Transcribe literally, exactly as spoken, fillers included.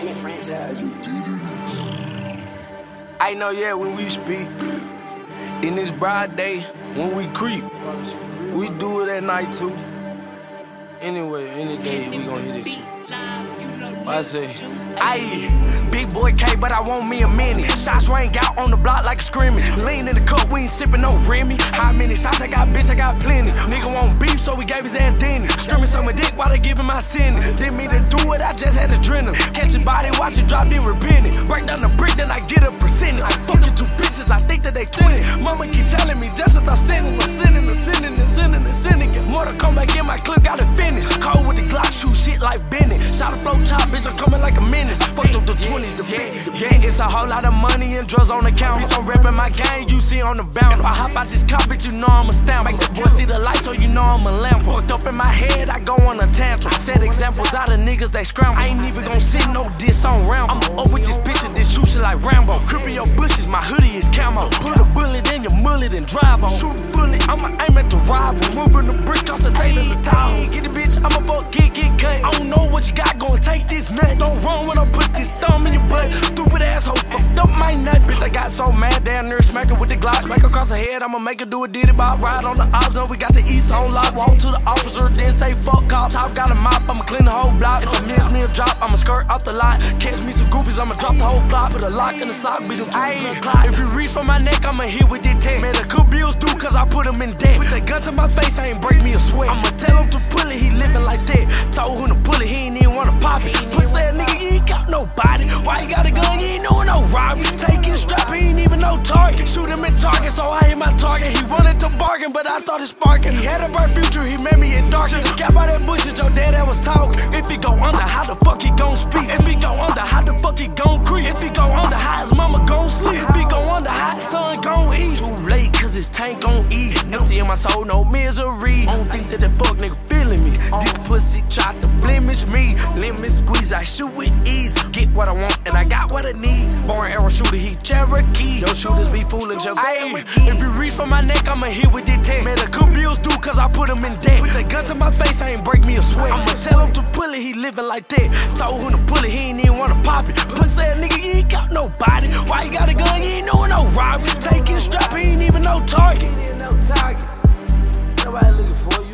Planet franchise. I know, yeah, when we speak, in this broad day, when we creep, we do it at night too. Anyway, any day, we gon' hit it. I say, ayy, big boy K, but I want me a mini. Shots rang out on the block like a scrimmage. Lean in the cup, we ain't sippin' no Remy. How many shots I got, bitch, I got plenty. Nigga want beef, so we gave his ass Denny. Screaming some dick while they giving my sentence. Didn't mean to do it, I just had adrenaline. Catch your body, watch it drop, then repent it. Break down the brick, then I get a percentage. Fuck you two bitches, I think that they twenty. Mama keep telling me just as I'm sinning, I'm sinning, I'm sinning, and sinning, and sinning. Get more to come back in my clip, gotta finish. Cold with the Glock, shoot shit like Bennett. Shout a flow chop, bitch, I'm coming like a menace. Fucked up the twenties, the fifties, the yeah, it's a whole lot of money and drugs on the count. Bitch, I'm reppin' my gang, you see on the bound. If I hop out this car, bitch, you know I'm a stamp. Make the boy see the light, so you know I'm a lamp. Fucked up in my head, I go on a tantrum. I set examples out of niggas, they scramble. I ain't even gon' sit no diss on Rambo. I'm up with this bitch and this shoot shit like Rambo. Crippin' your bushes, my hoodie is camo. Put a bullet in your mullet and drive on. Shoot a bullet, I'ma aim at the rival. Moving the brick off the state of the town. Get the bitch, I'ma fuck, get, get cut. I don't know what you got, gon' take this nut. Don't run when I put this thumb in your butt. Stupid asshole, fucked up my nut. Bitch, I got so mad, damn near smacking with the Glock. Smack across the head, I'ma make her do a diddy bop. Ride on the ops, know we got the east on lock. Walk to the officer, then say fuck cop. Top got a mop, I'ma clean the whole block. If I miss me a drop, I'ma skirt off the lot. Catch me some goofies, I'ma drop the whole block. Put a lock in the sock, beat them to the clock. If you reach for my neck, I'ma hit with this tech. Man, the cool bills due, cause I put him in debt. Put that gun to my face, I ain't break me a sweat. I'ma tell him to pull it, he living like that. Told him to pull it, he ain't even wanna pop it. Pussy ass nigga, you ain't got nobody. Why you got a gun, you ain't doing no robberies. Take his strap, he ain't even no target. Shoot him in target, so I hit my target. He wanted to bargain, but I started sparking. He had a bright future, he made me in dark. Should've kept out that bullshit, your dad that was talking. If he go under, how the fuck he gon' speak? If he go under, how the fuck he gon' creep? If he go under, how his mama gon' sleep? If he go under, how his son gon' eat? Too late, cause his tank gon' eat. Empty in my soul, no misery. I don't think that that fuck nigga feeling me. This pussy tried to blemish me. Lemon squeeze, I shoot with ease. Get what I want, and I got what I need. Born arrow shooter, he Cherokee. Your shooters be fooling your baby. If you reach for my neck, I'ma hit with this tech. Man, the cool bills due, cause I put him in debt. Put that gun to my face, I ain't break me a sweat. I'ma tell him to pull it, he living like that. Told him to pull it, he ain't even wanna pop it. Pussy ass nigga, you ain't got nobody. Why you got a gun, you ain't doing no robberies. Take his strap, he ain't even no target. He ain't no target. Nobody looking for you.